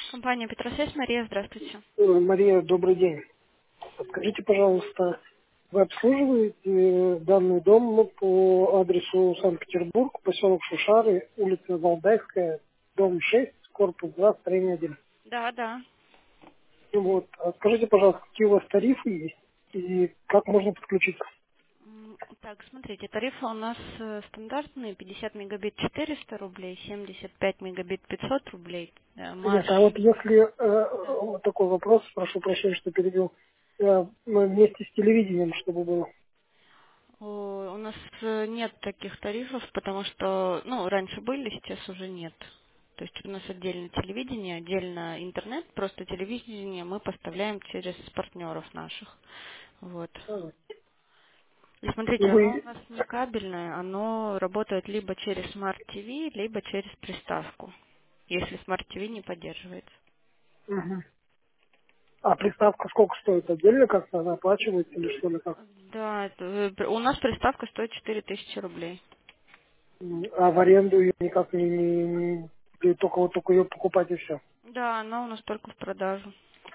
Компания Петросвязь, Мария, здравствуйте. Мария, добрый день. Скажите, пожалуйста, вы обслуживаете данный дом по адресу Санкт-Петербург, поселок Шушары, улица Валдайская, дом 6, корпус 2, строение 1. Да, да. Вот. А скажите, пожалуйста, какие у вас тарифы есть и как можно подключиться? Так, смотрите, тарифы у нас стандартные: 50 мегабит 400 рублей, 75 мегабит 500 рублей. Нет, Марш. а вот если Да. вот такой вопрос, прошу прощения, что перебил, вместе с телевидением, чтобы было. У нас нет таких тарифов, потому что, ну, раньше были, сейчас уже нет. То есть у нас отдельно телевидение, отдельно интернет, просто телевидение мы поставляем через партнеров наших. Вот. А, И смотрите, оно Вы, у нас не кабельное, оно работает либо через Smart TV, либо через приставку, если Smart TV не поддерживается. мгм. А приставка сколько стоит? Отдельно как-то она оплачивается или что ли как? Да, у нас приставка стоит 4000 рублей. А в аренду ее никак или только вот только ее покупать и все. Да, она у нас только в продажу.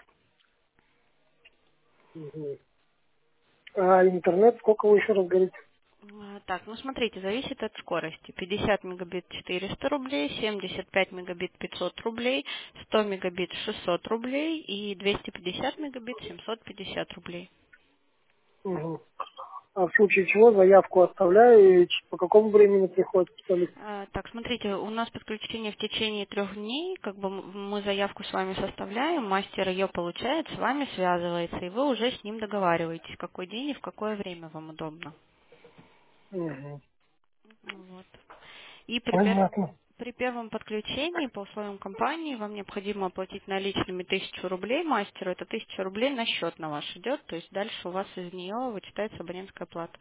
А интернет сколько вы еще раз говорите? Так, ну смотрите, зависит от скорости. 50 мегабит 400 рублей, 75 мегабит 500 рублей, 100 мегабит 600 рублей и 250 мегабит 750 рублей. Мгм. А в случае чего заявку оставляю и по какому времени приходит специалист? Так, смотрите, у нас подключение в течение 3 дней, как бы мы заявку с вами составляем, мастер ее получает, с вами связывается, и вы уже с ним договариваетесь, какой день и в какое время вам удобно. Мгм. Вот. И Понятно. при первом подключении по условиям компании вам необходимо оплатить наличными 1000 рублей мастеру, это 1000 рублей на счет на ваш идет, то есть дальше у вас из нее вычитается абонентская плата.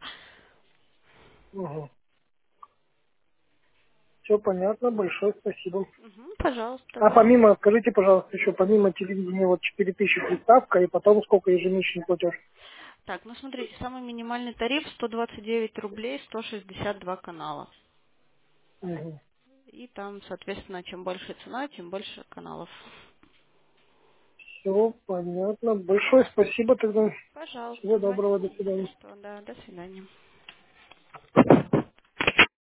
Все понятно, большое спасибо. Мгм, пожалуйста, А да. помимо, скажите, пожалуйста, еще помимо телевидения вот 4000 приставка и потом сколько ежемесячный платеж? Так, ну смотрите, самый минимальный тариф 129 рублей, 162 канала. И там, соответственно, чем больше цена, тем больше каналов. Все понятно. Большое спасибо тогда. Пожалуйста, Всего доброго, до звоните, если свидания. что. Да, до свидания.